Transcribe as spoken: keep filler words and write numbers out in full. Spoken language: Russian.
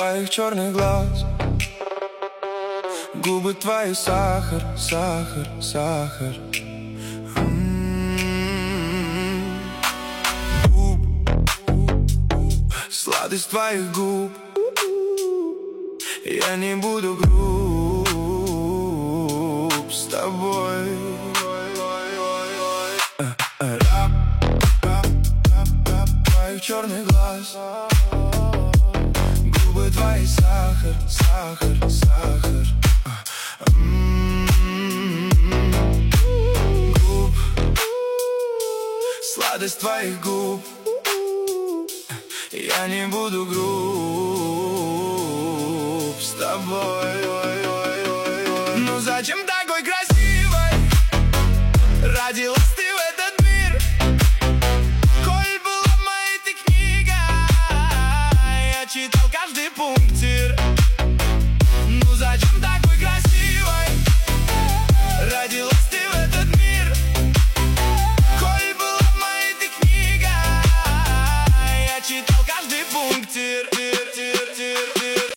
твоих черных глаз, губы твои сахар, сахар, сахар. М-м-м. Губ, сладость твоих губ. Я не буду груб с тобой. Рап, рап, рап, рап твоих черных глаз, губы твои сахар, сахар, сахар. М-м-м. Губ, сладость твоих губ. Я не буду груб с тобой. Ну зачем такой красивой родилась ты в этот мир? Коль была моей ты книга, я читал каждый пунктик.